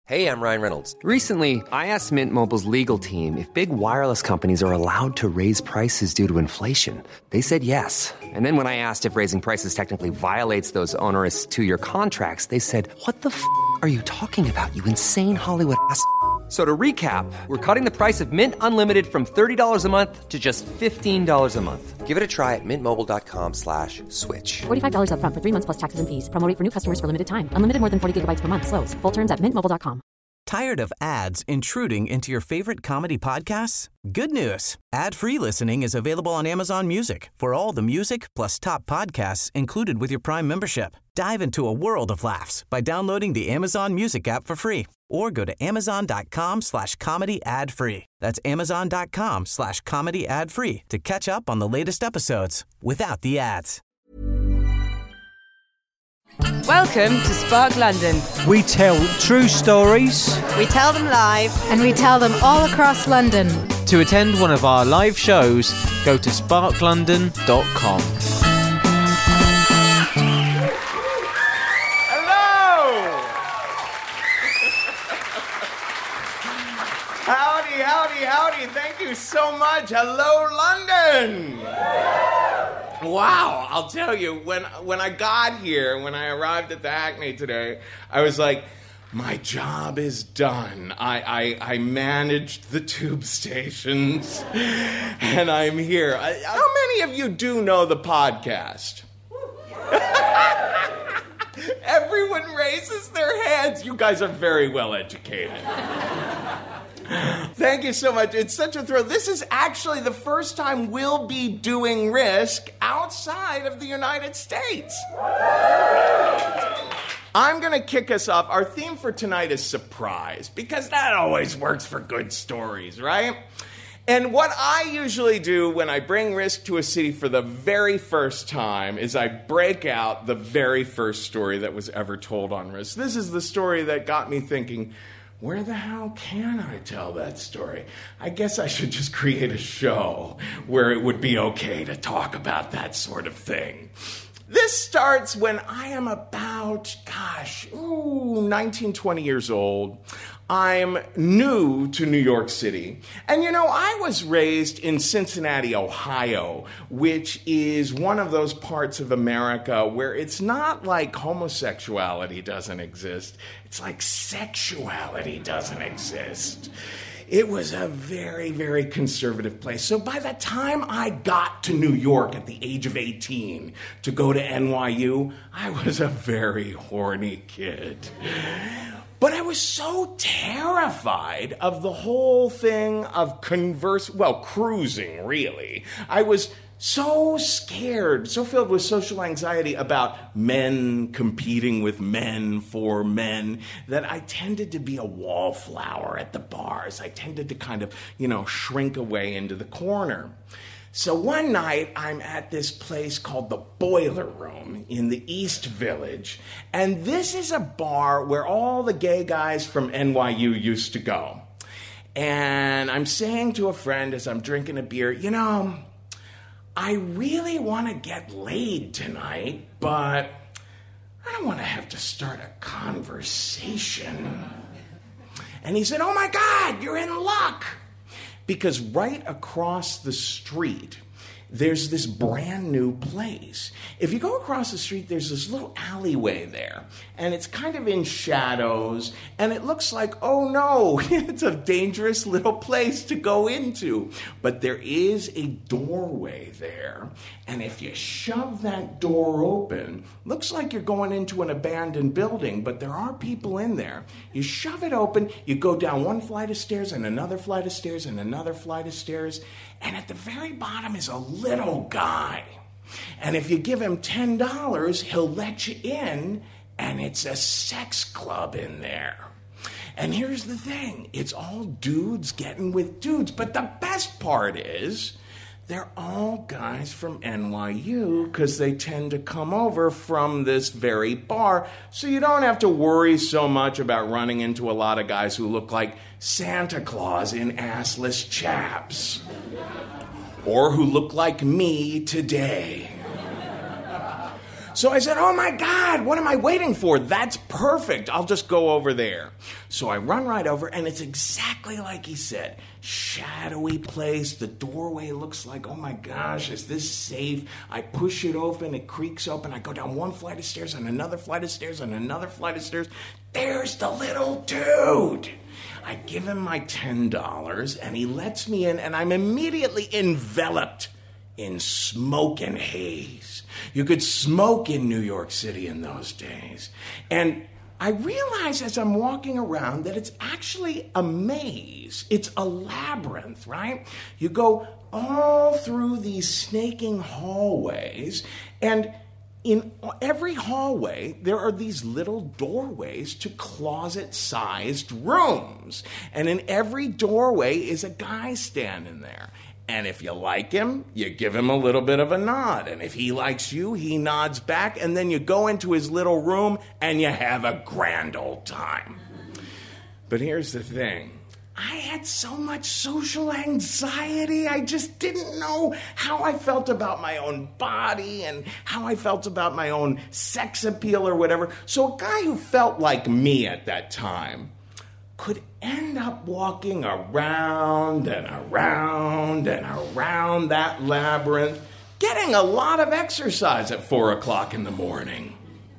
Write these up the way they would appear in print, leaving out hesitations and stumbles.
Hey, I'm Ryan Reynolds. Recently, I asked Mint Mobile's legal team if big wireless companies are allowed to raise prices due to inflation. They said yes. And then when I asked if raising prices technically violates those onerous two-year contracts, they said, "What the f*** are you talking about, you insane Hollywood ass?" So to recap, we're cutting the price of Mint Unlimited from $30 a month to just $15 a month. Give it a try at mintmobile.com/switch. $45 up front for 3 months plus taxes and fees. Promo rate for new customers for limited time. Unlimited more than 40 gigabytes per month. Slows full terms at mintmobile.com. Tired of ads intruding into your favorite comedy podcasts? Good news. Ad-free listening is available on Amazon Music for all the music plus top podcasts included with your Prime membership. Dive into a world of laughs by downloading the Amazon Music app for free or go to amazon.com/comedy ad-free. That's amazon.com/comedy ad-free to catch up on the latest episodes without the ads. Welcome to Spark London. We tell true stories. We tell them live. And we tell them all across London. To attend one of our live shows, go to sparklondon.com. Hello! Howdy, howdy, howdy. Thank you so much. Hello, London! Wow, I'll tell you, when I got here, when I arrived at the Hackney today, I was like, my job is done. I managed the tube stations, and I'm here. How many of you do know the podcast? Everyone raises their hands. You guys are very well educated. Thank you so much. It's such a thrill. This is actually the first time we'll be doing Risk outside of the United States. I'm going to kick us off. Our theme for tonight is surprise, because that always works for good stories, right? And what I usually do when I bring Risk to a city for the very first time is I break out the very first story that was ever told on Risk. This is the story that got me thinking, where the hell can I tell that story? I guess I should just create a show where it would be okay to talk about that sort of thing. This starts when I am about, 19, 20 years old. I'm new to New York City. And you know, I was raised in Cincinnati, Ohio, which is one of those parts of America where it's not like homosexuality doesn't exist. It's like sexuality doesn't exist. It was a very, very conservative place. So by the time I got to New York at the age of 18 to go to NYU, I was a very horny kid. But I was so terrified of the whole thing of cruising, really. I was so scared, so filled with social anxiety about men competing with men for men, that I tended to be a wallflower at the bars. I tended to kind of, shrink away into the corner. So one night, I'm at this place called the Boiler Room in the East Village, and this is a bar where all the gay guys from NYU used to go. And I'm saying to a friend as I'm drinking a beer, I really want to get laid tonight, but I don't want to have to start a conversation. And he said, "Oh my God, you're in luck." Because right across the street, there's this brand new place. If you go across the street, there's this little alleyway there, and it's kind of in shadows, and it looks like, oh no, it's a dangerous little place to go into. But there is a doorway there, and if you shove that door open, looks like you're going into an abandoned building, but there are people in there. You shove it open, you go down one flight of stairs and another flight of stairs and another flight of stairs, and at the very bottom is a little guy. And if you give him $10, he'll let you in, and it's a sex club in there. And here's the thing, it's all dudes getting with dudes, but the best part is they're all guys from NYU because they tend to come over from this very bar, so you don't have to worry so much about running into a lot of guys who look like Santa Claus in assless chaps. Or who look like me today. So I said, oh my God, what am I waiting for? That's perfect. I'll just go over there. So I run right over, and it's exactly like he said. Shadowy place. The doorway looks like, oh my gosh, is this safe? I push it open, it creaks open. I go down one flight of stairs and another flight of stairs and another flight of stairs. There's the little dude. I give him my $10, and he lets me in, and I'm immediately enveloped in smoke and haze. You could smoke in New York City in those days. And I realize as I'm walking around that it's actually a maze. It's a labyrinth, right? You go all through these snaking hallways, and in every hallway, there are these little doorways to closet-sized rooms. And in every doorway is a guy standing there. And if you like him, you give him a little bit of a nod. And if he likes you, he nods back. And then you go into his little room and you have a grand old time. But here's the thing. I had so much social anxiety. I just didn't know how I felt about my own body and how I felt about my own sex appeal or whatever. So a guy who felt like me at that time could end up walking around and around and around that labyrinth, getting a lot of exercise at 4 o'clock in the morning.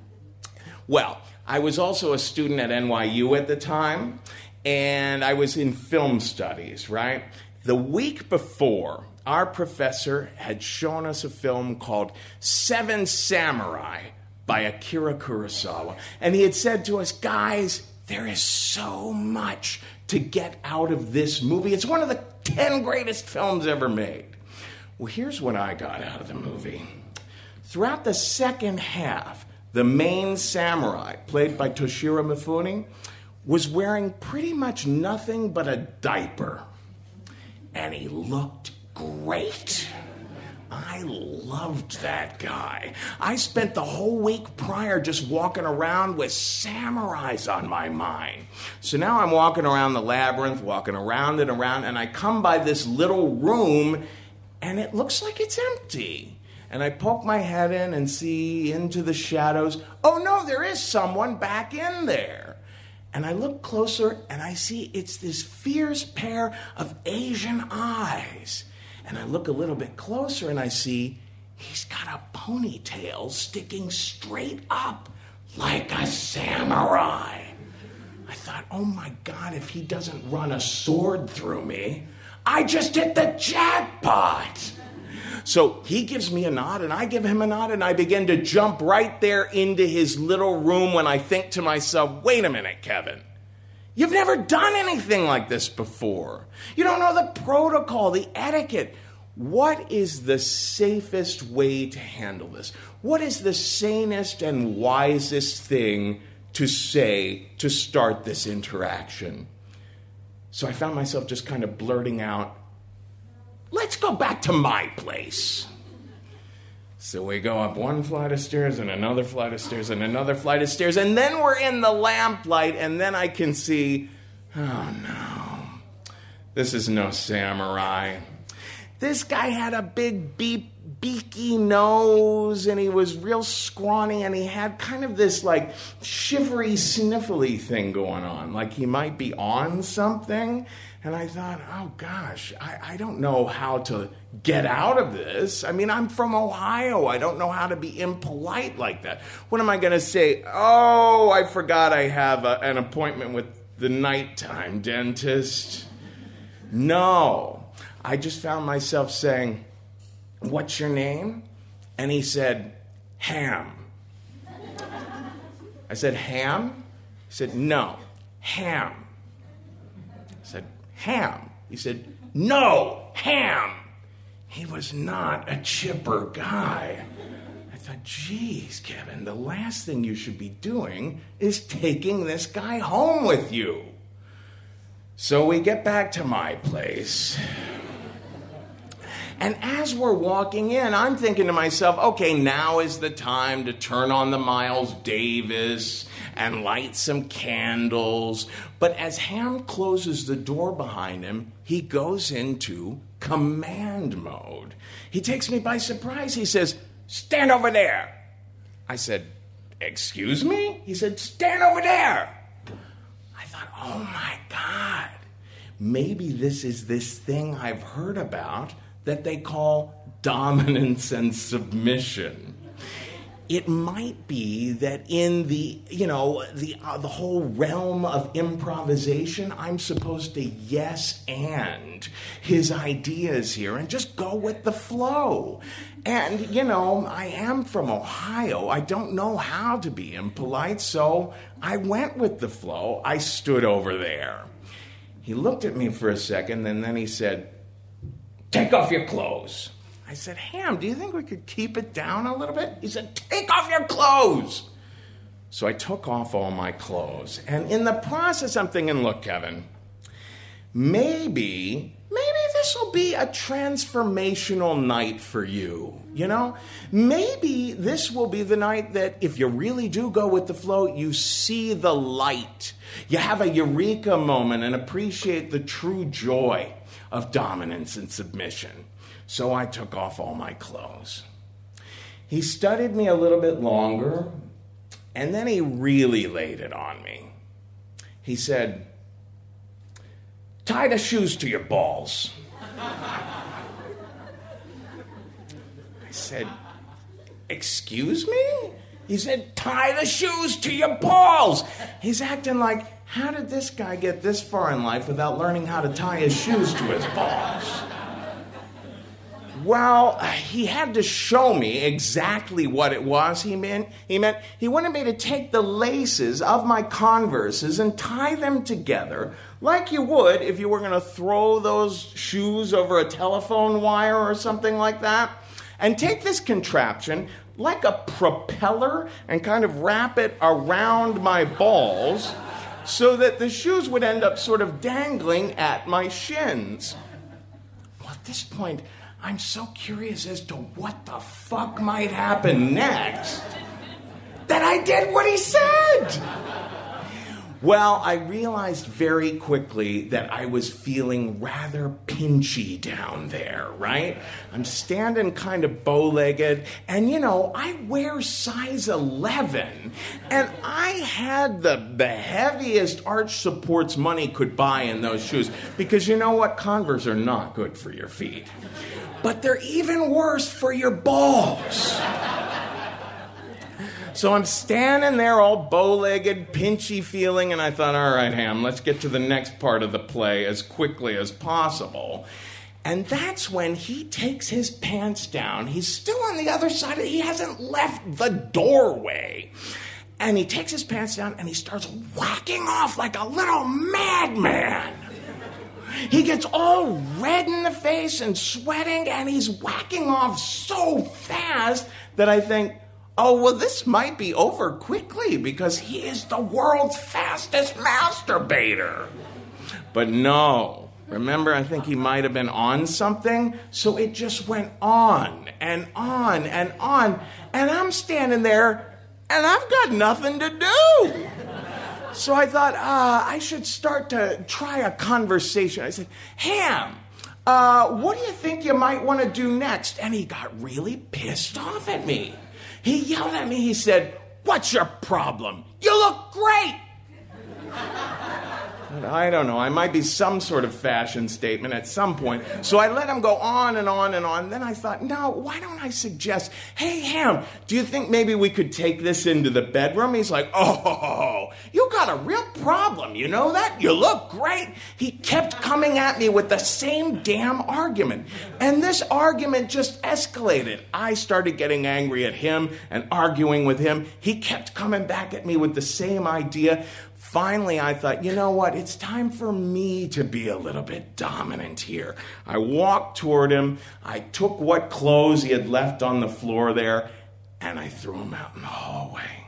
Well, I was also a student at NYU at the time, and I was in film studies, right? The week before, our professor had shown us a film called Seven Samurai by Akira Kurosawa. And he had said to us, guys, there is so much to get out of this movie. It's one of the 10 greatest films ever made. Well, here's what I got out of the movie. Throughout the second half, the main samurai, played by Toshiro Mifune, was wearing pretty much nothing but a diaper. And he looked great. I loved that guy. I spent the whole week prior just walking around with samurais on my mind. So now I'm walking around the labyrinth, walking around and around, and I come by this little room, and it looks like it's empty. And I poke my head in and see into the shadows. Oh no, there is someone back in there. And I look closer, and I see it's this fierce pair of Asian eyes. And I look a little bit closer and I see he's got a ponytail sticking straight up like a samurai. I thought, oh my God, if he doesn't run a sword through me, I just hit the jackpot. So he gives me a nod and I give him a nod, and I begin to jump right there into his little room when I think to myself, wait a minute, Kevin. You've never done anything like this before. You don't know the protocol, the etiquette. What is the safest way to handle this? What is the sanest and wisest thing to say to start this interaction? So I found myself just kind of blurting out, let's go back to my place. So we go up one flight of stairs and another flight of stairs and another flight of stairs, and then we're in the lamplight, and then I can see, oh no, this is no samurai. This guy had a big beaky nose, and he was real scrawny, and he had kind of this like shivery, sniffly thing going on, like he might be on something. And I thought, oh gosh, I don't know how to get out of this. I mean, I'm from Ohio. I don't know how to be impolite like that. What am I going to say? Oh, I forgot I have an appointment with the nighttime dentist. No, I just found myself saying, what's your name? And he said, Ham. I said, Ham? He said, no, Ham. I said, Ham. He said, no, Ham. He was not a chipper guy. I thought, geez, Kevin, the last thing you should be doing is taking this guy home with you. So we get back to my place. And as we're walking in, I'm thinking to myself, okay, now is the time to turn on the Miles Davis and light some candles. But as Ham closes the door behind him, he goes into command mode. He takes me by surprise. He says, stand over there. I said, excuse me? He said, stand over there. I thought, oh my God, maybe this is this thing I've heard about that they call dominance and submission. It might be that in the whole realm of improvisation, I'm supposed to yes and his ideas here and just go with the flow. And, I am from Ohio. I don't know how to be impolite, so I went with the flow. I stood over there. He looked at me for a second, and then he said, take off your clothes. I said, Ham, do you think we could keep it down a little bit? He said, take off your clothes. So I took off all my clothes. And in the process, I'm thinking, look, Kevin, maybe this will be a transformational night for you, Maybe this will be the night that if you really do go with the flow, you see the light. You have a eureka moment and appreciate the true joy of dominance and submission. So I took off all my clothes. He studied me a little bit longer, and then he really laid it on me. He said, tie the shoes to your balls. I said, excuse me? He said, tie the shoes to your balls. He's acting like, how did this guy get this far in life without learning how to tie his shoes to his balls? Well, he had to show me exactly what it was he meant. He wanted me to take the laces of my Converses and tie them together like you would if you were going to throw those shoes over a telephone wire or something like that. And take this contraption like a propeller and kind of wrap it around my balls so that the shoes would end up sort of dangling at my shins. Well, at this point, I'm so curious as to what the fuck might happen next that I did what he said. Well, I realized very quickly that I was feeling rather pinchy down there, right? I'm standing kind of bow-legged, and I wear size 11, and I had the heaviest arch supports money could buy in those shoes, because you know what? Converse are not good for your feet. But they're even worse for your balls. So I'm standing there all bow-legged, pinchy feeling, and I thought, all right, Ham, let's get to the next part of the play as quickly as possible. And that's when he takes his pants down. He's still on the other side. He hasn't left the doorway. And he takes his pants down, and he starts whacking off like a little madman. He gets all red in the face and sweating, and he's whacking off so fast that I think, oh, well, this might be over quickly because he is the world's fastest masturbator. But no. Remember, I think he might have been on something, so it just went on and on and on. And I'm standing there, and I've got nothing to do. So I thought, I should start to try a conversation. I said, Ham, what do you think you might want to do next? And he got really pissed off at me. He yelled at me. He said, what's your problem? You look great. But I don't know. I might be some sort of fashion statement at some point. So I let him go on and on and on. Then I thought, no, why don't I suggest, hey, Ham, do you think maybe we could take this into the bedroom? He's like, oh, you got a real problem. You know that? You look great. He kept coming at me with the same damn argument. And this argument just escalated. I started getting angry at him and arguing with him. He kept coming back at me with the same idea. Finally, I thought, you know what? It's time for me to be a little bit dominant here. I walked toward him. I took what clothes he had left on the floor there, and I threw them out in the hallway.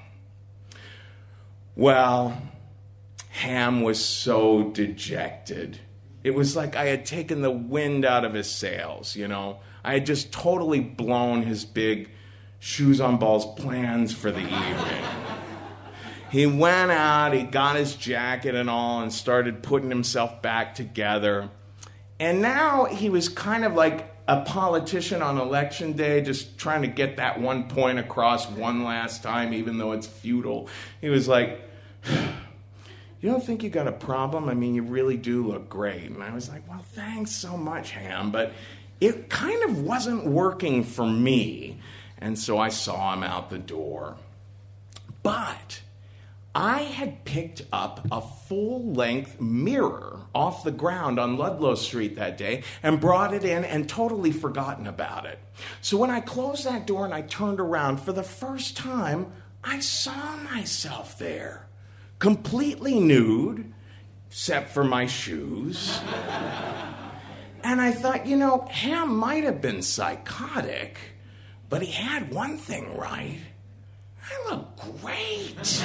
Well, Ham was so dejected. It was like I had taken the wind out of his sails, you know. I had just totally blown his big shoes on balls plans for the evening. He went out, he got his jacket and all, and started putting himself back together. And now he was kind of like a politician on election day just trying to get that one point across one last time, even though it's futile. He was like, you don't think you got a problem? I mean, you really do look great. And I was like, well, thanks so much, Ham, but it kind of wasn't working for me. And so I saw him out the door. But I had picked up a full-length mirror off the ground on Ludlow Street that day and brought it in and totally forgotten about it. So when I closed that door and I turned around, for the first time, I saw myself there, completely nude, except for my shoes. And I thought, Ham might have been psychotic, but he had one thing right. I look great.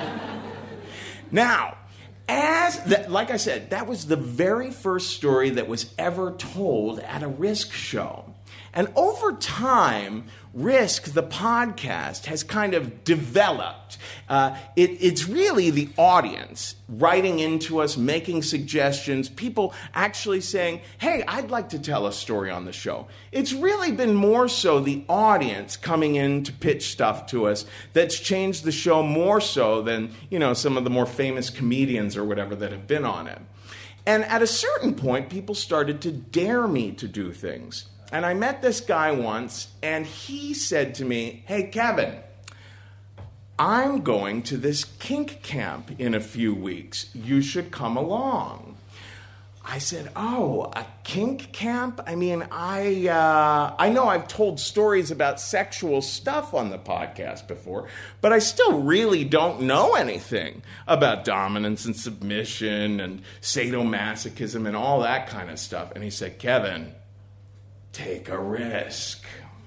Now, like I said, that was the very first story that was ever told at a Risk show. And over time, Risk, the podcast, has kind of developed. It's really the audience writing into us, making suggestions, people actually saying, hey, I'd like to tell a story on the show. It's really been more so the audience coming in to pitch stuff to us that's changed the show more so than, some of the more famous comedians or whatever that have been on it. And at a certain point, people started to dare me to do things. And I met this guy once, and he said to me, hey, Kevin, I'm going to this kink camp in a few weeks. You should come along. I said, oh, a kink camp? I mean, I know I've told stories about sexual stuff on the podcast before, but I still really don't know anything about dominance and submission and sadomasochism and all that kind of stuff. And he said, Kevin, take a risk.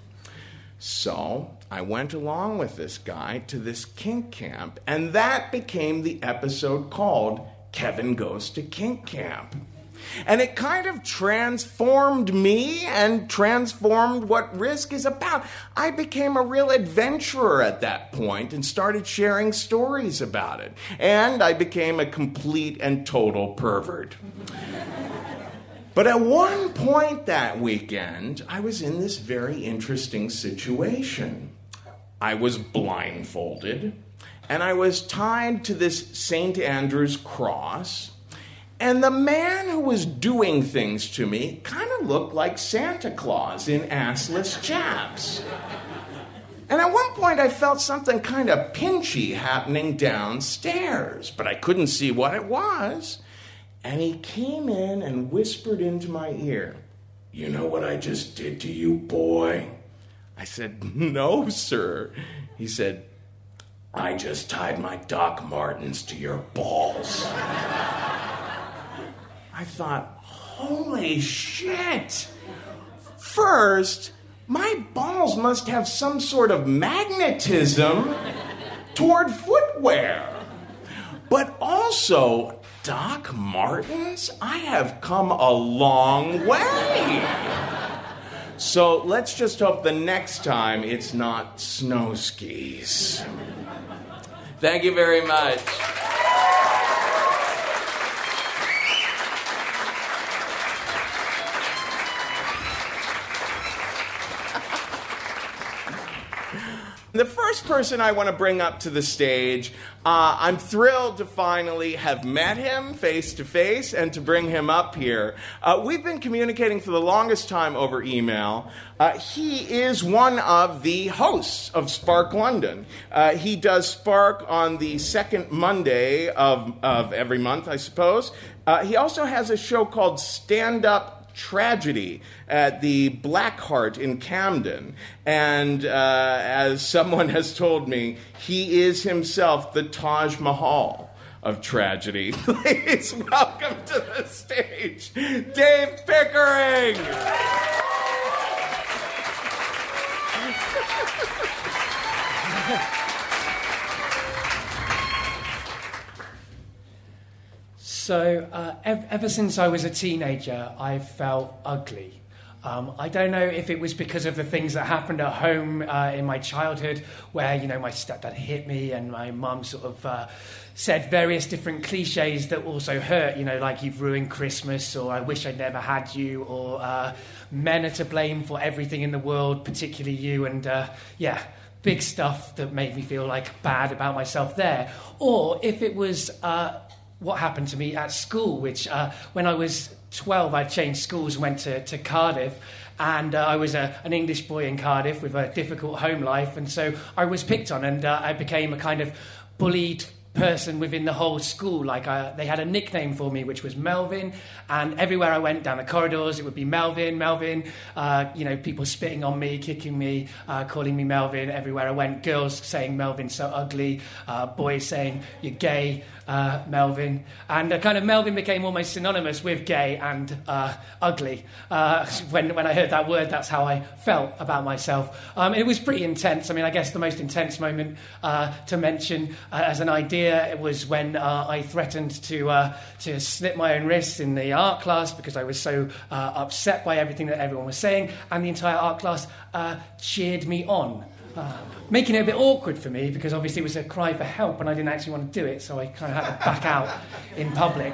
So I went along with this guy to this kink camp, and that became the episode called Kevin Goes to Kink Camp. And it kind of transformed me and transformed what Risk is about. I became a real adventurer at that point and started sharing stories about it. And I became a complete and total pervert. But at one point that weekend, I was in this very interesting situation. I was blindfolded, and I was tied to this St. Andrew's cross, and the man who was doing things to me kind of looked like Santa Claus in assless chaps. And at one point, I felt something kind of pinchy happening downstairs, but I couldn't see what it was. And he came in and whispered into my ear, you know what I just did to you, boy? I said, no, sir. He said, I just tied my Doc Martens to your balls. I thought, holy shit. First, my balls must have some sort of magnetism toward footwear. But also, Doc Martens? I have come a long way. So let's just hope the next time it's not snow skis. Thank you very much. The first person I want to bring up to the stage, I'm thrilled to finally have met him face-to-face and to bring him up here. We've been communicating for the longest time over email. He is one of the hosts of Spark London. He does Spark on the second Monday of every month, I suppose. He also has a show called Stand Up Tragedy at the Black Heart in Camden. And as someone has told me, he is himself the Taj Mahal of tragedy. Please welcome to the stage, Dave Pickering! So ever since I was a teenager, I've felt ugly. I don't know if it was because of the things that happened at home in my childhood, where, you know, my stepdad hit me and my mum sort of said various different cliches that also hurt, you know, like you've ruined Christmas, or I wish I'd never had you, or men are to blame for everything in the world, particularly you, and big stuff that made me feel like bad about myself there. Or if it was what happened to me at school, which when I was 12, I changed schools and went to Cardiff, and I was an English boy in Cardiff with a difficult home life, and so I was picked on, and I became a kind of bullied person within the whole school. Like they had a nickname for me, which was Melvin, and everywhere I went down the corridors, it would be Melvin. You know, people spitting on me, kicking me, calling me Melvin. Everywhere I went, girls saying Melvin's so ugly, boys saying you're gay, Melvin, and kind of Melvin became almost synonymous with gay and ugly. When I heard that word, that's how I felt about myself. It was pretty intense. I mean, I guess the most intense moment to mention as an idea, it was when I threatened to slit my own wrists in the art class because I was so upset by everything that everyone was saying, and the entire art class cheered me on, making it a bit awkward for me because obviously it was a cry for help and I didn't actually want to do it, so I kind of had to back out in public.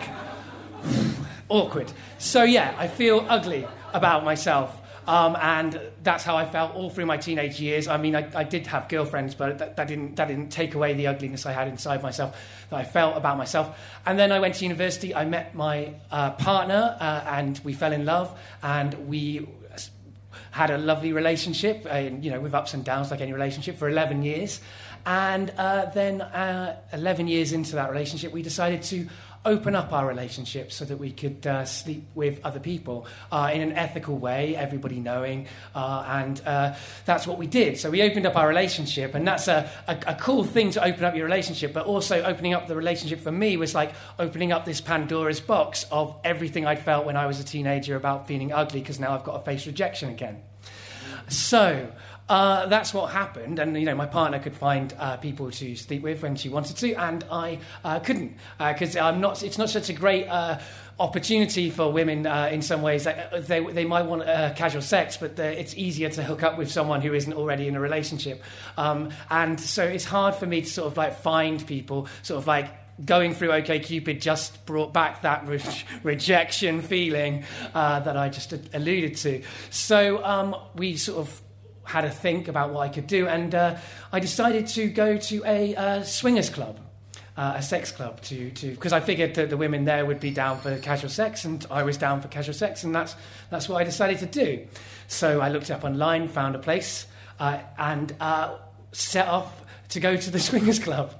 Awkward. So yeah, I feel ugly about myself. And that's how I felt all through my teenage years. I mean, I did have girlfriends, but that didn't take away the ugliness I had inside myself, that I felt about myself. And then I went to university. I met my partner, and we fell in love, and we had a lovely relationship, you know, with ups and downs like any relationship, for 11 years. And then 11 years into that relationship, we decided to open up our relationship so that we could sleep with other people in an ethical way, everybody knowing, and that's what we did. So we opened up our relationship, and that's a cool thing to open up your relationship, but also opening up the relationship for me was like opening up this Pandora's box of everything I'd felt when I was a teenager about feeling ugly, because now I've got to face rejection again. So that's what happened, and you know, my partner could find people to sleep with when she wanted to, and I couldn't, because it's not such a great opportunity for women in some ways. They might want casual sex, but it's easier to hook up with someone who isn't already in a relationship, and so it's hard for me to sort of like find people. Sort of like going through OkCupid just brought back that rejection feeling that I just alluded to. So we sort of had a think about what I could do, and I decided to go to a swingers club, a sex club, because I figured that the women there would be down for casual sex, and I was down for casual sex, and that's what I decided to do. So I looked up online, found a place, and set off to go to the swingers club.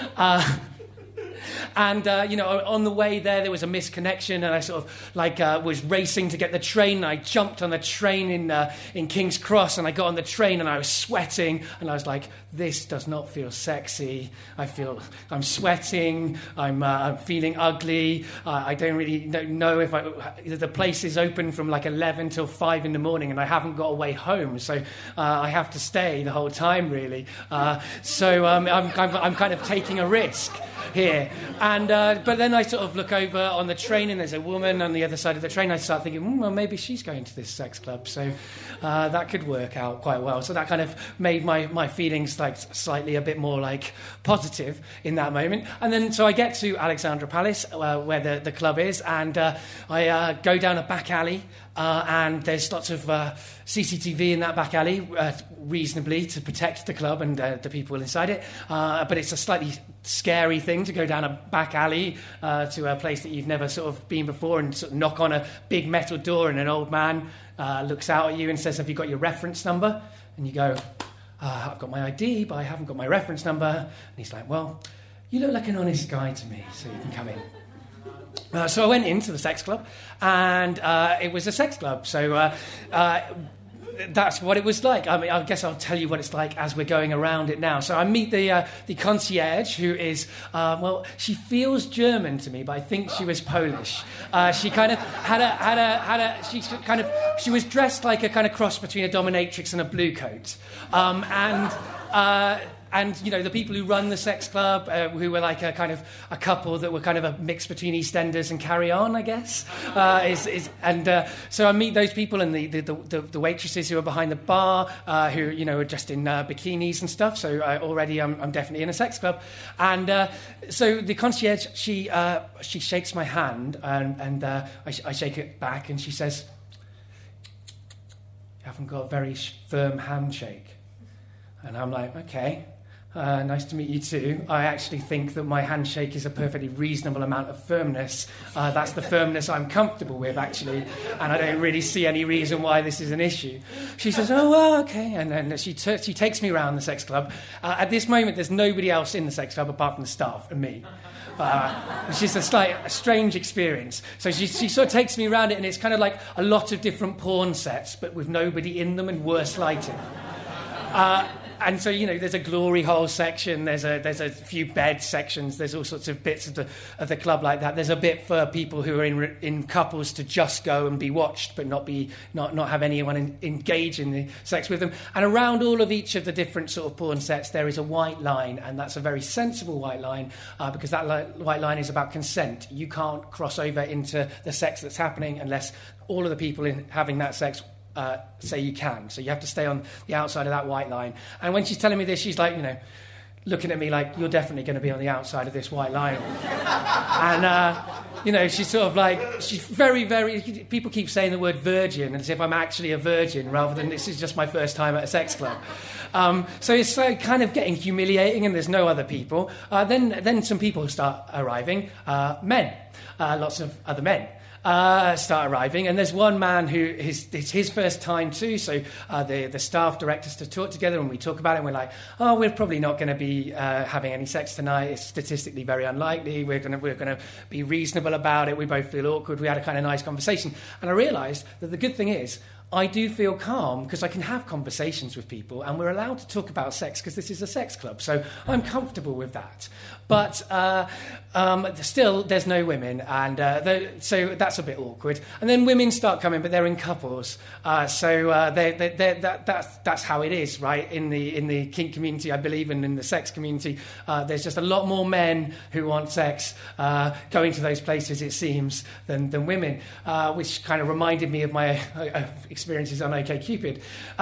And, you know, on the way there was a misconnection, and I sort of, like, was racing to get the train, and I jumped on the train in King's Cross, and I got on the train, and I was sweating, and I was like, this does not feel sexy. I'm sweating, I'm feeling ugly, I don't really know if the place is open from, like, 11 till 5 in the morning, and I haven't got a way home, so I have to stay the whole time, really. So I'm kind of taking a risk here. And but then I sort of look over on the train, and there's a woman on the other side of the train. I start thinking, well, maybe she's going to this sex club, so that could work out quite well. So that kind of made my feelings like slightly a bit more like positive in that moment. And then so I get to Alexandra Palace, where the club is, and I go down a back alley, and there's lots of CCTV in that back alley, reasonably, to protect the club and the people inside it. But it's a slightly scary thing to go down a back alley to a place that you've never sort of been before, and sort of knock on a big metal door, and an old man looks out at you and says, have you got your reference number? And you go, I've got my ID, but I haven't got my reference number. And he's like, well, you look like an honest guy to me, so you can come in. So I went into the sex club, and it was a sex club. So that's what it was like. I mean, I guess I'll tell you what it's like as we're going around it now. So I meet the concierge, who is, well, she feels German to me, but I think she was Polish. She kind of she was dressed like a kind of cross between a dominatrix and a blue coat. and you know, the people who run the sex club, who were like a kind of a couple that were kind of a mix between EastEnders and Carry On, I guess. So I meet those people and the waitresses who are behind the bar, who you know are dressed in bikinis and stuff. So I'm definitely in a sex club, and so the concierge she shakes my hand and I shake it back, and she says, "You haven't got a very firm handshake." And I'm like, okay, nice to meet you too. I actually think that my handshake is a perfectly reasonable amount of firmness. That's the firmness I'm comfortable with, actually, and I don't really see any reason why this is an issue. She says, oh, well, okay, and then she takes me around the sex club. At this moment, there's nobody else in the sex club apart from the staff and me. Which is a strange experience. So she sort of takes me around it, and it's kind of like a lot of different porn sets, but with nobody in them and worse lighting. And so, you know, there's a glory hole section, there's a few bed sections, there's all sorts of bits of the club like that. There's a bit for people who are in couples to just go and be watched, but not have anyone engage in the sex with them. And around all of each of the different sort of porn sets, there is a white line, and that's a very sensible white line, because that white line is about consent. You can't cross over into the sex that's happening unless all of the people having that sex say you can. So you have to stay on the outside of that white line. And when she's telling me this, she's like, you know, looking at me like, you're definitely going to be on the outside of this white line. And, you know, she's sort of like, she's very, very, people keep saying the word virgin as if I'm actually a virgin rather than this is just my first time at a sex club. So it's kind of getting humiliating, and there's no other people. Then some people start arriving, men, lots of other men. Start arriving, and there's one man who it's his first time too, so the staff direct us to talk together, and we talk about it, and we're like, oh, we're probably not going to be having any sex tonight, it's statistically very unlikely, we're going to be reasonable about it, we both feel awkward, we had a kind of nice conversation, and I realised that the good thing is I do feel calm because I can have conversations with people, and we're allowed to talk about sex because this is a sex club, so I'm comfortable with that. But still, there's no women, and so that's a bit awkward. And then women start coming, but they're in couples, so that's how it is, right? In the kink community, I believe, and in the sex community, there's just a lot more men who want sex going to those places, it seems, than women, which kind of reminded me of my experiences on OkCupid.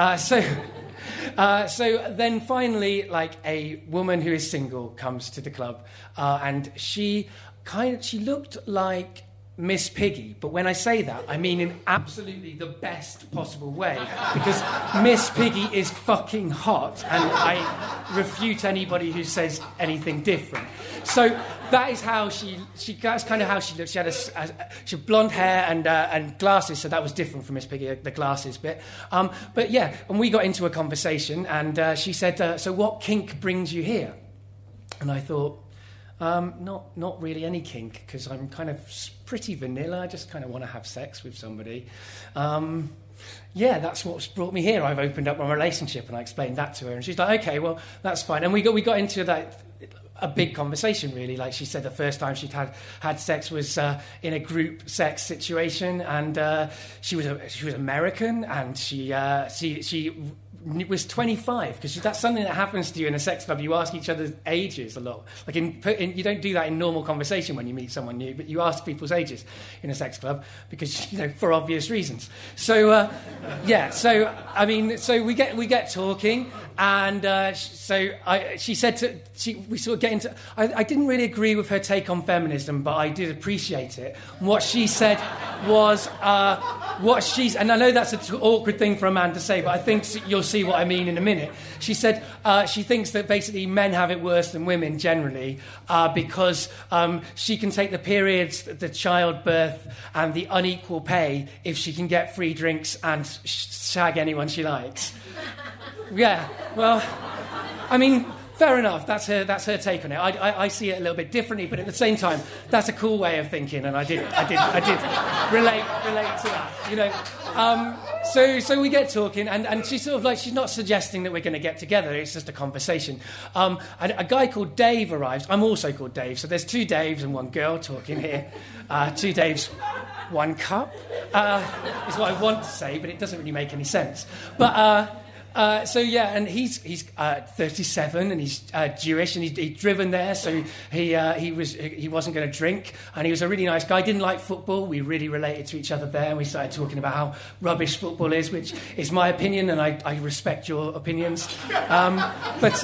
So then finally, like, a woman who is single comes to the club, and she looked like Miss Piggy, but when I say that, I mean in absolutely the best possible way, because Miss Piggy is fucking hot, and I refute anybody who says anything different. So that is how that's kind of how she looked. She had she had blonde hair and glasses, so that was different from Miss Piggy, the glasses bit. But yeah, and we got into a conversation, and she said, so what kink brings you here? And I thought, not really any kink, because I'm kind of pretty vanilla. I just kind of want to have sex with somebody. Yeah, that's what's brought me here. I've opened up my relationship, and I explained that to her, and she's like, okay, well, that's fine. And we got into that, a big conversation, really. Like, she said the first time she'd had sex was in a group sex situation, and she was American, and she was 25, because that's something that happens to you in a sex club. You ask each other's ages a lot. Like you don't do that in normal conversation when you meet someone new, but you ask people's ages in a sex club because, you know, for obvious reasons. So yeah, so I mean, so we get talking, and she said we sort of get into. I didn't really agree with her take on feminism, but I did appreciate it. What she said was and I know that's an awkward thing for a man to say, but I think you'll see what I mean in a minute. She said she thinks that basically men have it worse than women generally, because she can take the periods, the childbirth, and the unequal pay if she can get free drinks and shag anyone she likes. Yeah, well, I mean, fair enough. That's her take on it. I see it a little bit differently, but at the same time, that's a cool way of thinking, and I did relate to that, you know. So we get talking, and she's sort of like, she's not suggesting that we're going to get together. It's just a conversation. And a guy called Dave arrives. I'm also called Dave, so there's two Daves and one girl talking here. Two Daves, one cup is what I want to say, but it doesn't really make any sense. But And he's 37 and he's Jewish and he'd driven there, so he wasn't going to drink, and he was a really nice guy. Didn't like football. We really related to each other there, and we started talking about how rubbish football is, which is my opinion, and I respect your opinions. And that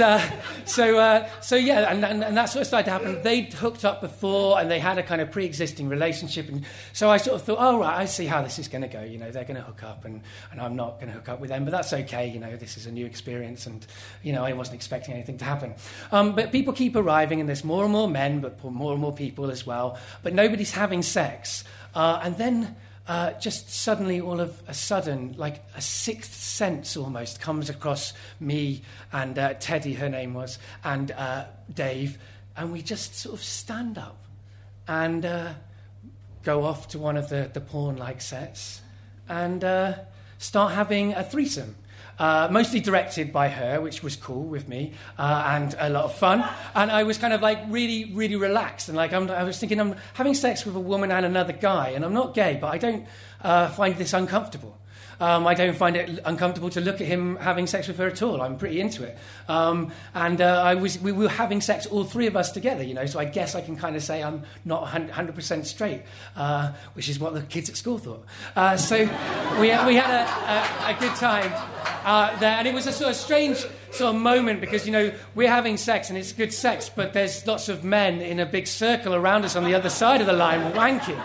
sort of started to happen. They'd hooked up before, and they had a kind of pre-existing relationship, and so I sort of thought, oh right, I see how this is going to go. You know, they're going to hook up, and I'm not going to hook up with them, but that's okay. You know, this is a new experience, and you know, I wasn't expecting anything to happen. But people keep arriving, and there's more and more men, but more and more people as well. But nobody's having sex, and then. Just suddenly, all of a sudden, like a sixth sense almost comes across me and Teddy, her name was, and Dave, and we just sort of stand up and go off to one of the porn-like sets and start having a threesome. Mostly directed by her, which was cool with me, and a lot of fun. And I was kind of like really, really relaxed. And like I was thinking, I'm having sex with a woman and another guy, and I'm not gay, but I don't find this uncomfortable. I don't find it uncomfortable to look at him having sex with her at all. I'm pretty into it. We were having sex, all three of us together, you know, so I guess I can kind of say I'm not 100% straight, which is what the kids at school thought. So we had a good time there, and it was a sort of strange sort of moment because, you know, we're having sex and it's good sex, but there's lots of men in a big circle around us on the other side of the line wanking.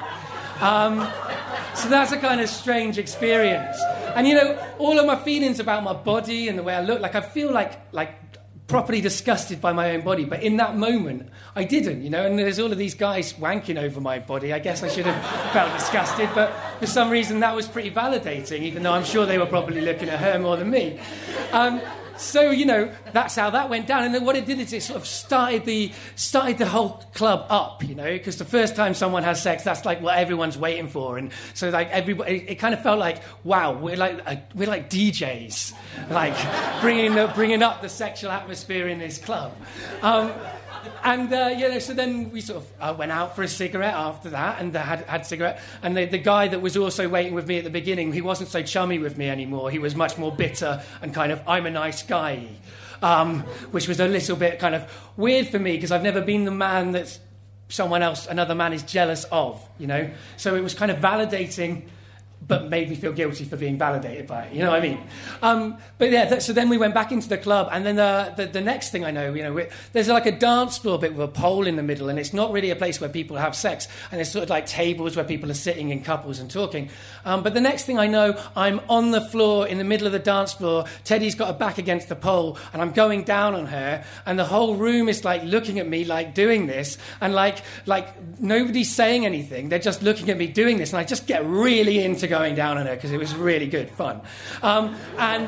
So that's a kind of strange experience. And, you know, all of my feelings about my body and the way I look, like I feel like properly disgusted by my own body. But in that moment, I didn't, you know. And there's all of these guys wanking over my body. I guess I should have felt disgusted. But for some reason, that was pretty validating, even though I'm sure they were probably looking at her more than me. So, you know, that's how that went down. And then what it did is it sort of started the whole club up, you know, because the first time someone has sex, that's like what everyone's waiting for. And so, like, everybody, it kind of felt like, wow, we're like DJs, like bringing up the sexual atmosphere in this club. So then we sort of went out for a cigarette after that, and had a cigarette. And the guy that was also waiting with me at the beginning, he wasn't so chummy with me anymore. He was much more bitter and kind of, I'm a nice guy, which was a little bit kind of weird for me because I've never been the man that another man is jealous of, you know. So it was kind of validating, but made me feel guilty for being validated by it, you know what I mean? So then we went back into the club, and then the next thing I know, you know, there's like a dance floor bit with a pole in the middle, and it's not really a place where people have sex, and there's sort of like tables where people are sitting in couples and talking. But the next thing I know, I'm on the floor in the middle of the dance floor, Teddy's got her back against the pole, and I'm going down on her, and the whole room is like looking at me like doing this, and like nobody's saying anything, they're just looking at me doing this, and I just get really into going down on her because it was really good fun, and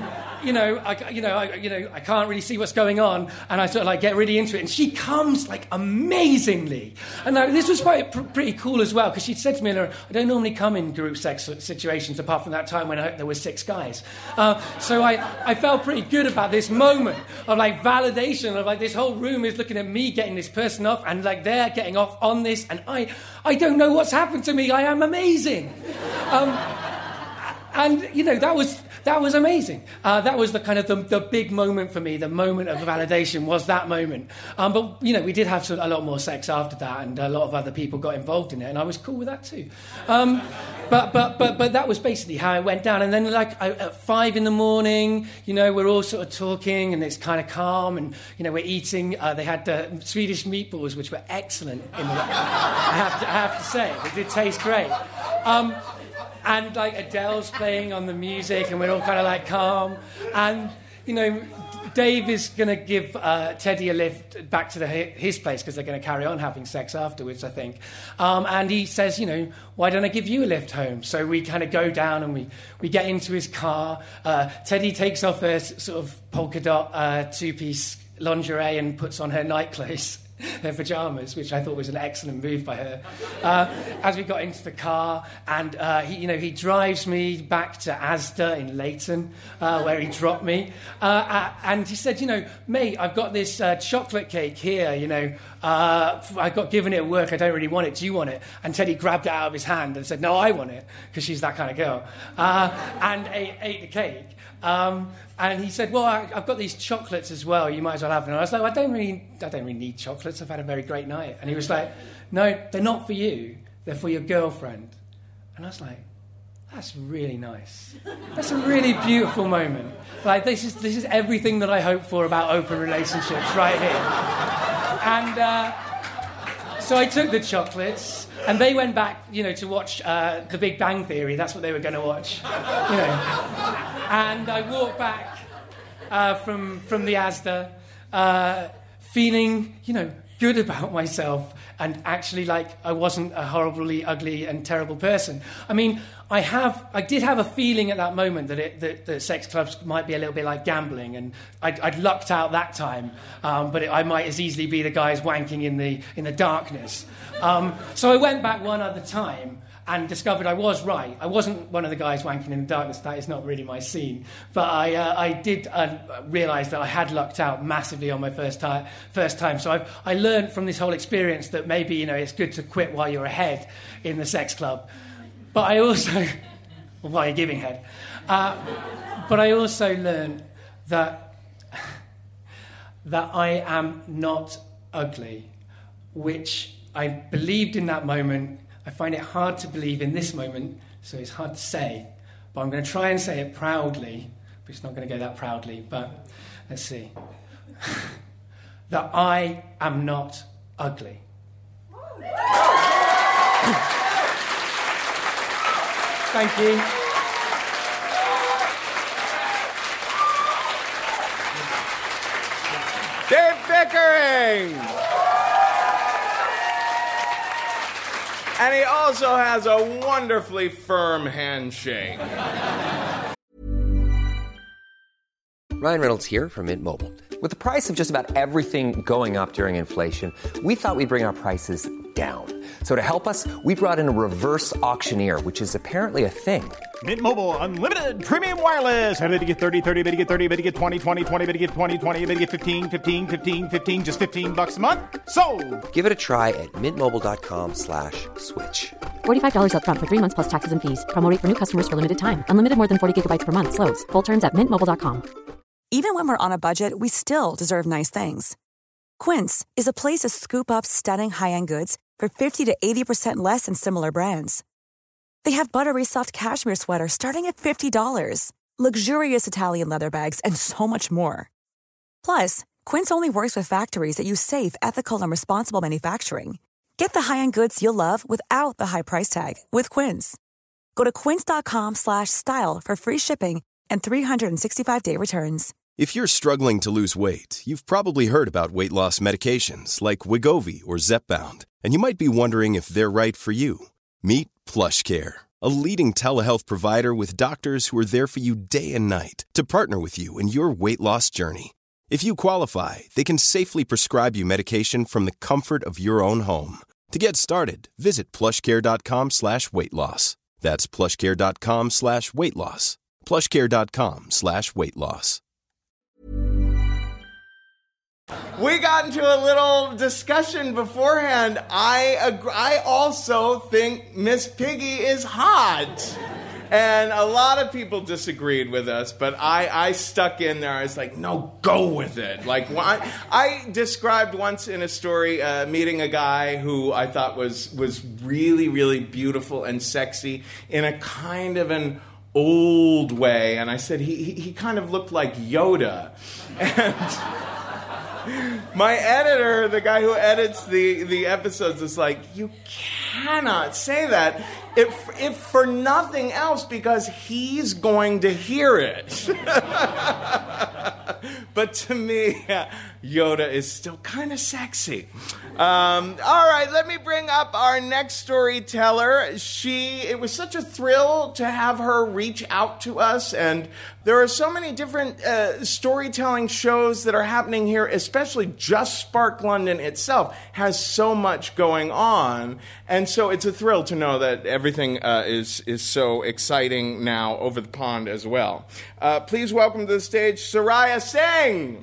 I can't really see what's going on, and I sort of like get really into it, and she comes like amazingly, and this was quite pretty cool as well because she'd said to me, I don't normally come in group sex situations apart from that time when there were 6 guys, so I felt pretty good about this moment of like validation of like this whole room is looking at me getting this person off, and like they're getting off on this, and I don't know what's happened to me. I am amazing. And, you know, that was amazing. That was the kind of the big moment for me. The moment of validation was that moment. But, you know, we did have a lot more sex after that, and a lot of other people got involved in it, and I was cool with that too. But that was basically how it went down. And then, like, at 5 a.m, you know, we're all sort of talking, and it's kind of calm, and, you know, we're eating. They had Swedish meatballs, which were excellent. I have to say, they did taste great. And, like, Adele's playing on the music, and we're all kind of, like, calm. And, you know, Dave is going to give Teddy a lift back to his place because they're going to carry on having sex afterwards, I think. And he says, you know, why don't I give you a lift home? So we kind of go down and we get into his car. Teddy takes off her sort of polka dot two-piece lingerie and puts on her night clothes. Her pyjamas, which I thought was an excellent move by her. As we got into the car, and he drives me back to Asda in Leighton, where he dropped me, and he said, you know, mate, I've got this chocolate cake here, you know, I got given it at work, I don't really want it, do you want it? And Teddy grabbed it out of his hand and said, no, I want it, because she's that kind of girl, and ate the cake. And he said, well, I've got these chocolates as well. You might as well have them. And I was like, I don't really need chocolates. I've had a very great night. And he was like, no, they're not for you. They're for your girlfriend. And I was like, that's really nice. That's a really beautiful moment. Like, this is everything that I hope for about open relationships right here. And so I took the chocolates, and they went back, to watch The Big Bang Theory. That's what they were going to watch, And I walked back from the Asda, feeling, good about myself, and actually like I wasn't a horribly ugly and terrible person. I mean, I did have a feeling at that moment that sex clubs might be a little bit like gambling, and I'd lucked out that time, but I might as easily be the guys wanking in the darkness. So I went back one other time and discovered I was right. I wasn't one of the guys wanking in the darkness. That is not really my scene. But I did realise that I had lucked out massively on my first time. So I learned from this whole experience that maybe, it's good to quit while you're ahead in the sex club. But I also, while you're giving head. But I also learned that I am not ugly, which I believed in that moment. I find it hard to believe in this moment, so it's hard to say. But I'm going to try and say it proudly, but it's not going to go that proudly. But let's see. That I am not ugly. Thank you. Dave Pickering! And he also has a wonderfully firm handshake. Ryan Reynolds here from Mint Mobile. With the price of just about everything going up during inflation, we thought we'd bring our prices down. So to help us, we brought in a reverse auctioneer, which is apparently a thing. Mint Mobile Unlimited Premium Wireless. How to get 30, 30, bit to get 30, bit to get 20, 20, 20, bit to get 20, 20, bit to get 15, 15, 15, 15, just $15 a month? Sold! Give it a try at mintmobile.com/switch. $45 up front for 3 months plus taxes and fees. Promo rate for new customers for limited time. Unlimited more than 40 gigabytes per month. Slows full terms at mintmobile.com. Even when we're on a budget, we still deserve nice things. Quince is a place to scoop up stunning high-end goods for 50 to 80% less than similar brands. They have buttery soft cashmere sweaters starting at $50, luxurious Italian leather bags, and so much more. Plus, Quince only works with factories that use safe, ethical, and responsible manufacturing. Get the high-end goods you'll love without the high price tag with Quince. Go to quince.com/style for free shipping and 365-day returns. If you're struggling to lose weight, you've probably heard about weight loss medications like Wegovy or Zepbound, and you might be wondering if they're right for you. Meet PlushCare, a leading telehealth provider with doctors who are there for you day and night to partner with you in your weight loss journey. If you qualify, they can safely prescribe you medication from the comfort of your own home. To get started, visit plushcare.com/weight-loss. That's plushcare.com/weight-loss. plushcare.com/weight-loss. We got into a little discussion beforehand. I also think Miss Piggy is hot. And a lot of people disagreed with us, but I stuck in there. I was like, no, go with it. Like, I described once in a story meeting a guy who I thought was really, really beautiful and sexy in a kind of an old way. And I said he kind of looked like Yoda. And my editor, the guy who edits the episodes, is like, you cannot say that if for nothing else, because he's going to hear it. But to me, Yoda is still kind of sexy. All right, let me bring up our next storyteller. It was such a thrill to have her reach out to us, and there are so many different storytelling shows that are happening here, especially just Spark London itself has so much going on, and so it's a thrill to know that everything is so exciting now over the pond as well. Please welcome to the stage Soraya Singh.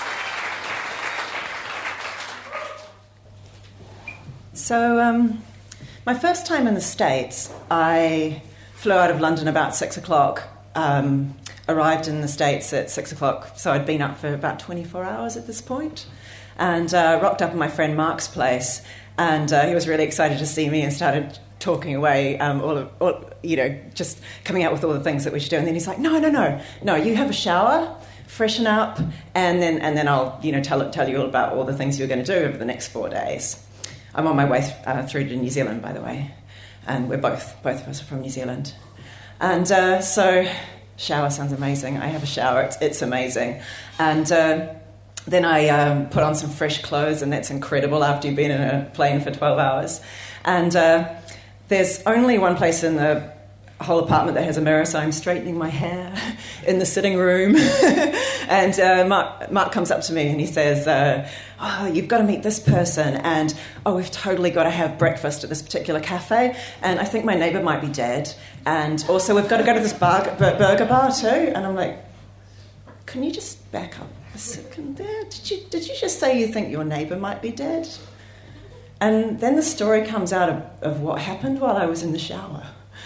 So My first time in the States, I flew out of London about 6 o'clock, arrived in the States at 6 o'clock, so I'd been up for about 24 hours at this point, and rocked up at my friend Mark's place, and he was really excited to see me and started talking away, just coming out with all the things that we should do. And then he's like, no, you have a shower, freshen up, and then I'll tell you all about all the things you're going to do over the next 4 days. I'm on my way through to New Zealand, by the way, and we're both of us are from New Zealand. And so shower sounds amazing. I have a shower, it's amazing. And then I put on some fresh clothes, and that's incredible after you've been in a plane for 12 hours. And there's only one place in the whole apartment that has a mirror, so I'm straightening my hair in the sitting room. And Mark comes up to me and he says, you've got to meet this person, and we've totally got to have breakfast at this particular cafe, and I think my neighbour might be dead, and also we've got to go to this burger bar too. And I'm like, can you just back up a second there? Did you just say you think your neighbour might be dead? And then the story comes out of what happened while I was in the shower.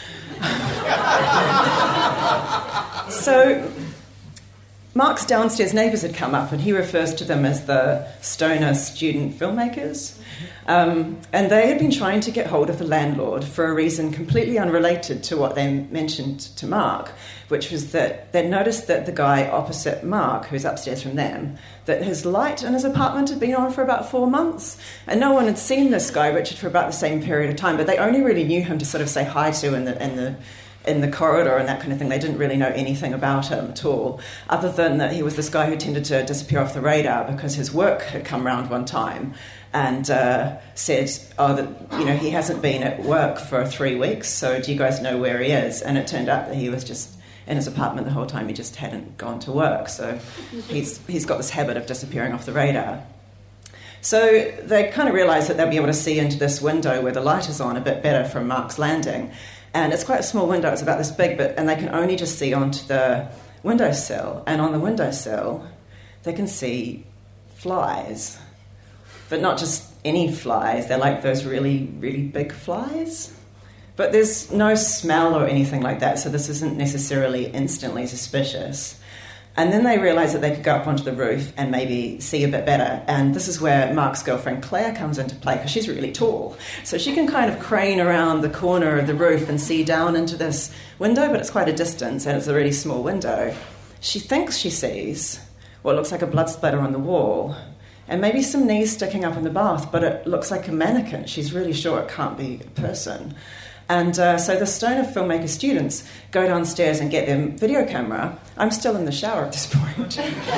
So Mark's downstairs neighbours had come up, and he refers to them as the stoner student filmmakers. And they had been trying to get hold of the landlord for a reason completely unrelated to what they mentioned to Mark, which was that they noticed that the guy opposite Mark, who's upstairs from them, that his light in his apartment had been on for about 4 months. And no one had seen this guy, Richard, for about the same period of time, but they only really knew him to sort of say hi to in the corridor and that kind of thing. They didn't really know anything about him at all, other than that he was this guy who tended to disappear off the radar because his work had come round one time and said, he hasn't been at work for 3 weeks, so do you guys know where he is? And it turned out that he was just in his apartment the whole time. He just hadn't gone to work, so he's got this habit of disappearing off the radar. So they kind of realised that they'll be able to see into this window where the light is on a bit better from Mark's landing. And it's quite a small window, it's about this big, and they can only just see onto the windowsill. And on the windowsill, they can see flies. But not just any flies, they're like those really, really big flies. But there's no smell or anything like that, so this isn't necessarily instantly suspicious. And then they realised that they could go up onto the roof and maybe see a bit better. And this is where Mark's girlfriend Claire comes into play, because she's really tall. So she can kind of crane around the corner of the roof and see down into this window, but it's quite a distance and it's a really small window. She thinks she sees what looks like a blood splatter on the wall and maybe some knees sticking up in the bath, but it looks like a mannequin. She's really sure it can't be a person. And so the stoner filmmaker students go downstairs and get their video camera. I'm still in the shower at this point.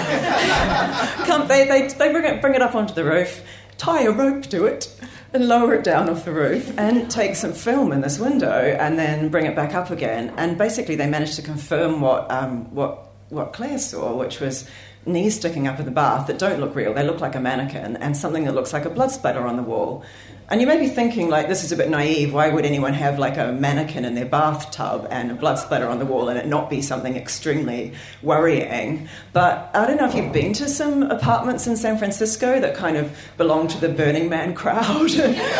They bring it up onto the roof, tie a rope to it, and lower it down off the roof, and take some film in this window, and then bring it back up again. And basically, they managed to confirm what Claire saw, which was knees sticking up in the bath that don't look real. They look like a mannequin, and something that looks like a blood splatter on the wall. And you may be thinking, like, this is a bit naive. Why would anyone have, like, a mannequin in their bathtub and a blood splatter on the wall and it not be something extremely worrying? But I don't know if you've been to some apartments in San Francisco that kind of belong to the Burning Man crowd.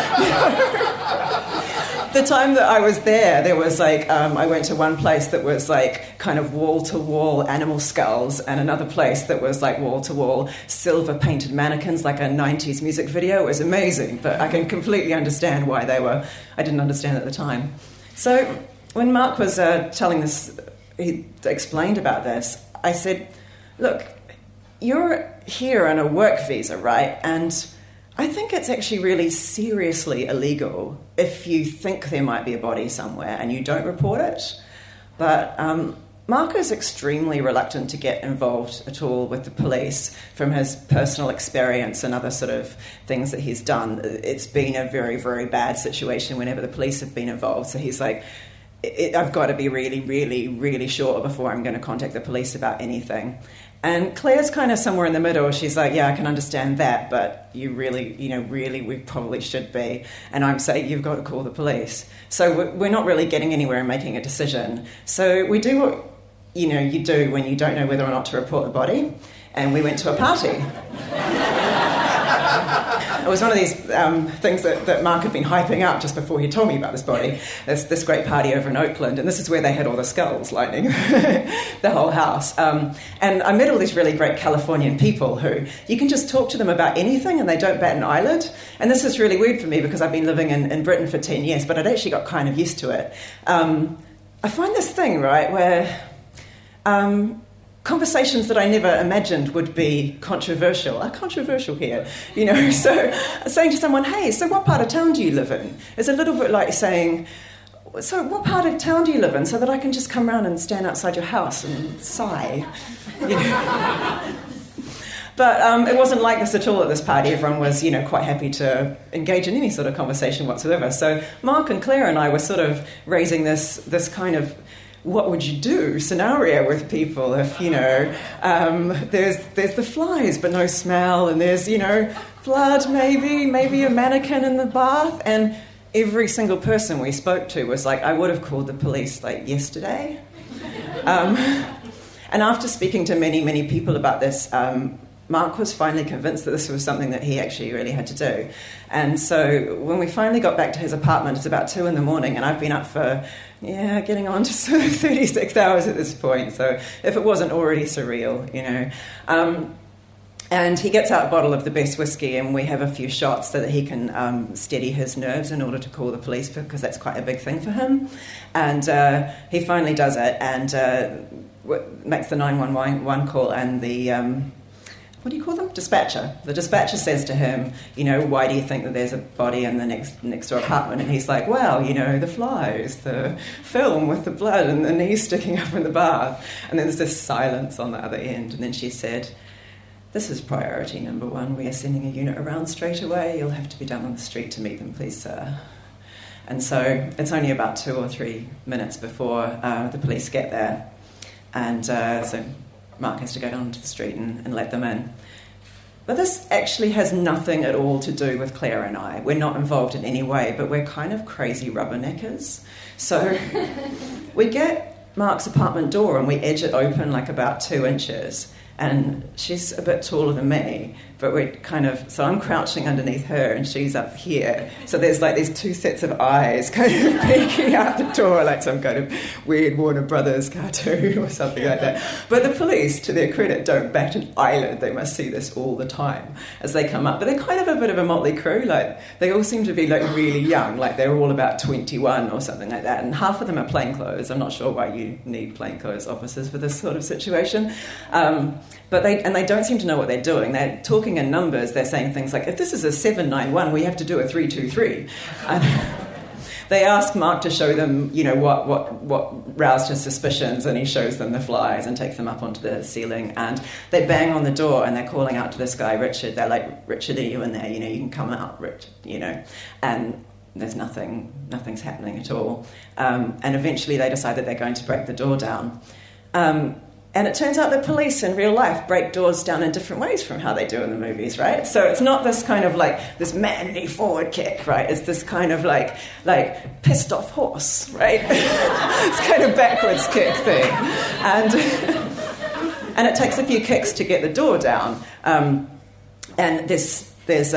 The time that I was there was, like, I went to one place that was, like, kind of wall-to-wall animal skulls, and another place that was, like, wall-to-wall silver-painted mannequins, like a 90s music video. It was amazing, but I can completely understand why I didn't understand at the time. So when Mark was telling this, he explained about this, I said, look, you're here on a work visa, right? And I think it's actually really seriously illegal if you think there might be a body somewhere and you don't report it. But Mark is extremely reluctant to get involved at all with the police from his personal experience and other sort of things that he's done. It's been a very, very bad situation whenever the police have been involved. So he's like, I've got to be really, really, really sure before I'm going to contact the police about anything. And Claire's kind of somewhere in the middle. She's like, yeah, I can understand that, but you really, we probably should be. And I'm saying, you've got to call the police. So we're not really getting anywhere and making a decision. So we do what, you do when you don't know whether or not to report the body. And we went to a party. It was one of these things that Mark had been hyping up just before he told me about this body. There's this great party over in Oakland, and this is where they had all the skulls lining the whole house. And I met all these really great Californian people who you can just talk to them about anything and they don't bat an eyelid. And this is really weird for me because I've been living in Britain for 10 years, but I'd actually got kind of used to it. I find this thing, right, where conversations that I never imagined would be controversial are controversial here, you know. So saying to someone, hey, so what part of town do you live in? Is a little bit like saying, so what part of town do you live in, so that I can just come around and stand outside your house and sigh, you know. But it wasn't like this at all at this party. Everyone was, you know, quite happy to engage in any sort of conversation whatsoever. So Mark and Claire and I were sort of raising this kind of what would you do scenario with people if, you know, there's the flies but no smell, and there's, you know, blood maybe a mannequin in the bath, and every single person we spoke to was like, I would have called the police like yesterday. And after speaking to many people about this, Mark was finally convinced that this was something that he actually really had to do. And so when we finally got back to his apartment, it's about 2 a.m, and I've been up for, getting on to sort of 36 hours at this point. So if it wasn't already surreal, you know. And he gets out a bottle of the best whiskey, and we have a few shots so that he can steady his nerves in order to call the police, because that's quite a big thing for him. And he finally does it and makes the 911 call, and the... what do you call them? Dispatcher. The dispatcher says to him, you know, why do you think that there's a body in the next door apartment? And he's like, well, you know, the flies, the film with the blood and the knees sticking up in the bath. And then there's this silence on the other end. And then she said, this is priority number 1. We are sending a unit around straight away. You'll have to be down on the street to meet them, please, sir. And so it's only about 2 or 3 minutes before the police get there. And so Mark has to go down to the street and let them in. But this actually has nothing at all to do with Claire and I. We're not involved in any way, but we're kind of crazy rubberneckers. So we get Mark's apartment door and we edge it open like about 2 inches. And she's a bit taller than me, but we're kind of... So I'm crouching underneath her and she's up here. So there's like these 2 sets of eyes kind of peeking out the door like some kind of weird Warner Brothers cartoon or something like that. But the police, to their credit, don't bat an eyelid. They must see this all the time as they come up. But they're kind of a bit of a motley crew. Like, they all seem to be like really young. Like, they're all about 21 or something like that. And half of them are plainclothes. I'm not sure why you need plainclothes officers for this sort of situation. But they don't seem to know what they're doing. They're talking in numbers. They're saying things like, if this is a 791, we have to do a 323. They ask Mark to show them, you know, what roused his suspicions, and he shows them the flies and takes them up onto the ceiling. And they bang on the door and they're calling out to this guy, Richard. They're like, Richard, are you in there? You know, you can come out, Richard, you know. And there's nothing's happening at all. And eventually they decide that they're going to break the door down. And it turns out that police in real life break doors down in different ways from how they do in the movies, right? So it's not this kind of like this manly forward kick, right? It's this kind of like pissed off horse, right? It's kind of backwards kick thing. And it takes a few kicks to get the door down. And there's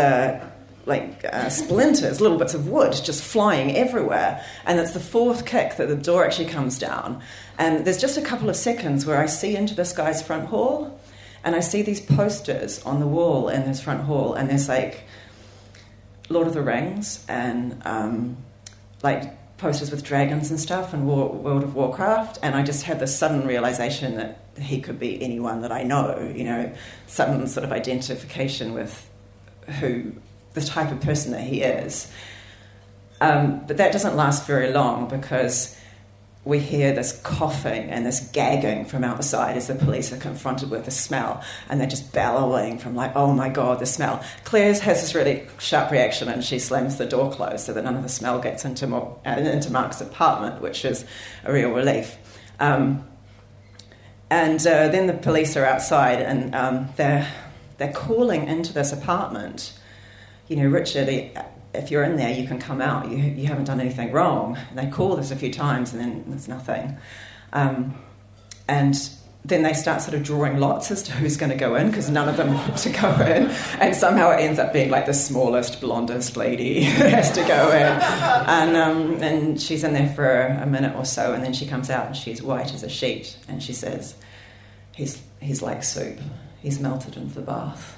splinters, little bits of wood just flying everywhere. And it's the 4th kick that the door actually comes down. And there's just a couple of seconds where I see into this guy's front hall, and I see these posters on the wall in his front hall, and there's like Lord of the Rings and like posters with dragons and stuff and World of Warcraft. And I just had this sudden realization that he could be anyone that I know, you know, sudden sort of identification with who... the type of person that he is. But that doesn't last very long, because we hear this coughing and this gagging from outside as the police are confronted with the smell, and they're just bellowing from like, oh my God, the smell. Claire has this really sharp reaction and she slams the door closed so that none of the smell gets into Mark's apartment, which is a real relief. And then the police are outside and they're calling into this apartment, you know, Richard, if you're in there, you can come out. You haven't done anything wrong. And they call this a few times, and then there's nothing. And then they start sort of drawing lots as to who's going to go in, because none of them want to go in, and somehow it ends up being like the smallest, blondest lady who has to go in, and she's in there for a minute or so, and then she comes out and she's white as a sheet, and she says, he's like soup, he's melted into the bath,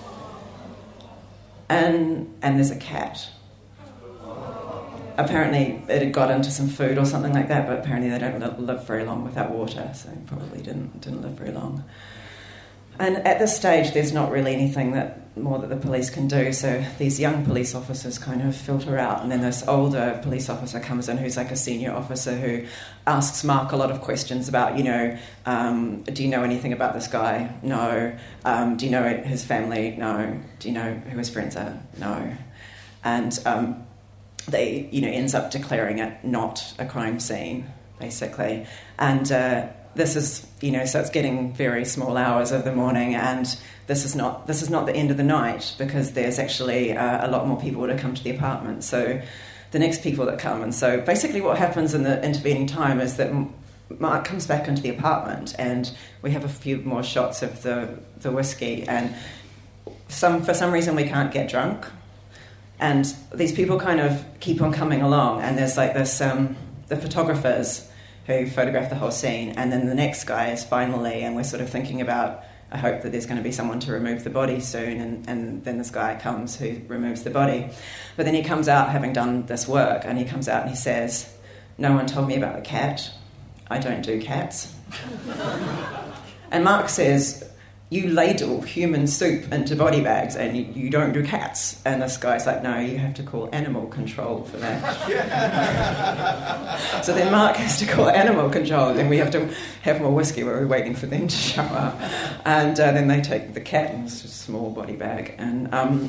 and there's a cat. Apparently it had got into some food or something like that, but apparently they don't live very long without water, so probably didn't live very long. And at this stage, there's not really anything more that the police can do, so these young police officers kind of filter out, and then this older police officer comes in who's like a senior officer who asks Mark a lot of questions about, do you know anything about this guy? No. Do you know his family? No. Do you know who his friends are? No. And they, ends up declaring it not a crime scene, basically. And this is, so it's getting very small hours of the morning, and this is not the end of the night, because there's actually a lot more people to come to the apartment. So the next people that come, and so basically what happens in the intervening time is that Mark comes back into the apartment, and we have a few more shots of the whiskey, and for some reason we can't get drunk. And these people kind of keep on coming along, and there's like this, the photographers who photograph the whole scene, and then the next guy is finally, and we're sort of thinking about, I hope that there's going to be someone to remove the body soon, and then this guy comes who removes the body. But then he comes out having done this work, and he comes out and he says, "No one told me about the cat. I don't do cats." And Mark says, "You ladle human soup into body bags and you don't do cats." And this guy's like, "No, you have to call animal control for that." So then Mark has to call animal control, and then we have to have more whiskey while we're waiting for them to show up. And then they take the cat in a small body bag. And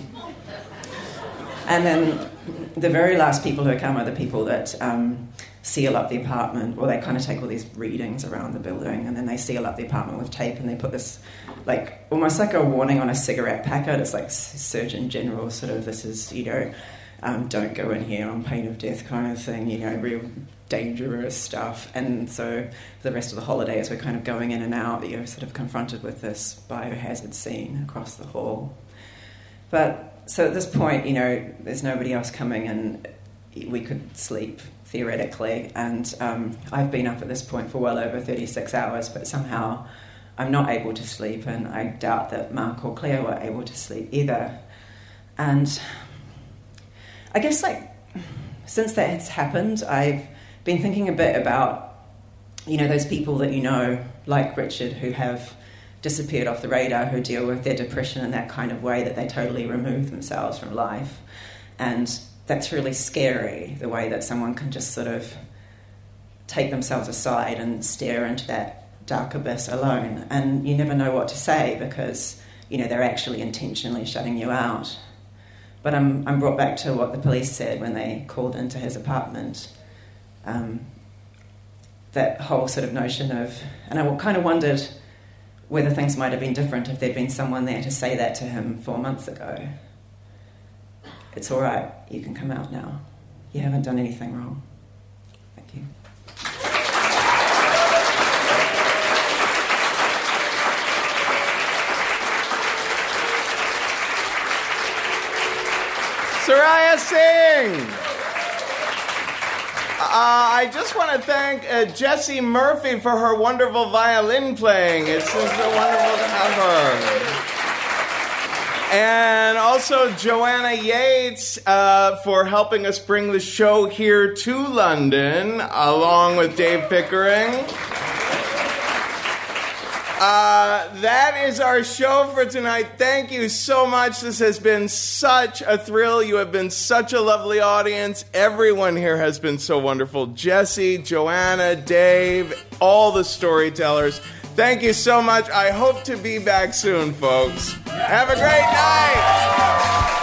then the very last people who come are the people that seal up the apartment, or they kind of take all these readings around the building, and then they seal up the apartment with tape, and they put this, like, almost like a warning on a cigarette packet. It's like Surgeon General sort of, this is, don't go in here on pain of death kind of thing, real dangerous stuff. And so for the rest of the holiday, as we're kind of going in and out, you're sort of confronted with this biohazard scene across the hall. But so at this point, there's nobody else coming, and we could sleep theoretically, and I've been up at this point for well over 36 hours, but somehow I'm not able to sleep, and I doubt that Mark or Claire were able to sleep either. And I guess, since that has happened, I've been thinking a bit about, those people that like Richard, who have disappeared off the radar, who deal with their depression in that kind of way, that they totally remove themselves from life. And that's really scary, the way that someone can just sort of take themselves aside and stare into that dark abyss alone, and you never know what to say, because they're actually intentionally shutting you out. But I'm brought back to what the police said when they called into his apartment, that whole sort of notion of, and I kind of wondered whether things might have been different if there'd been someone there to say that to him 4 months ago. It's all right, you can come out now. You haven't done anything wrong. Thank you. Soraya Singh! I just want to thank Jessie Murphy for her wonderful violin playing. It's so wonderful to have her. And also Joanna Yates for helping us bring the show here to London, along with Dave Pickering. That is our show for tonight. Thank you so much. This has been such a thrill. You have been such a lovely audience. Everyone here has been so wonderful. Jessie, Joanna, Dave, all the storytellers. Thank you so much. I hope to be back soon, folks. Have a great night.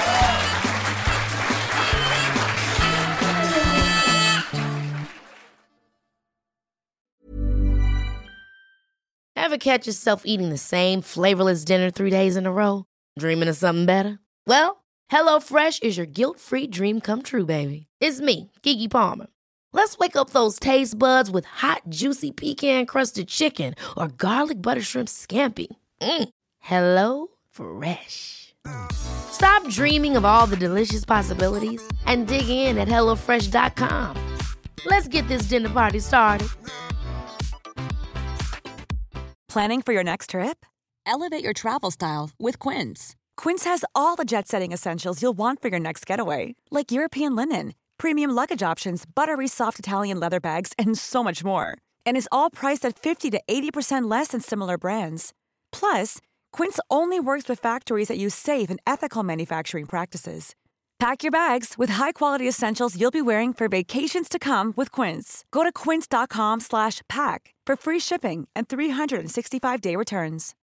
Ever catch yourself eating the same flavorless dinner 3 days in a row? Dreaming of something better? Well, HelloFresh is your guilt-free dream come true, baby. It's me, Keke Palmer. Let's wake up those taste buds with hot, juicy pecan-crusted chicken or garlic butter shrimp scampi. Hello Fresh. Stop dreaming of all the delicious possibilities and dig in at HelloFresh.com. Let's get this dinner party started. Planning for your next trip? Elevate your travel style with Quince. Quince has all the jet-setting essentials you'll want for your next getaway, like European linen, premium luggage options, buttery soft Italian leather bags, and so much more. And is all priced at 50 to 80% less than similar brands. Plus, Quince only works with factories that use safe and ethical manufacturing practices. Pack your bags with high-quality essentials you'll be wearing for vacations to come with Quince. Go to quince.com/pack for free shipping and 365-day returns.